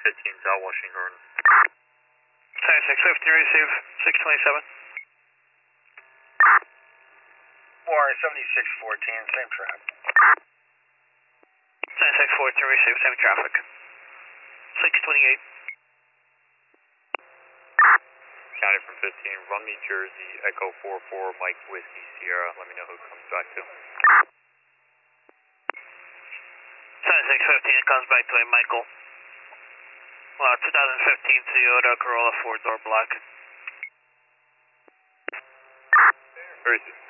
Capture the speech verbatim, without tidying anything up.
fifteen, South Washington. seventy-six fifty, receive, six twenty-seven. Warren, seventy-six fourteen, same traffic. seventy-six fourteen, receive, same traffic. six twenty-eight. County from fifteen, run me Jersey, Echo four four, Mike Whiskey Sierra. Let me know who it comes back to. seventy-six fifteen, it comes back to a Michael. Uh, twenty fifteen Toyota Corolla four door black. Where is it?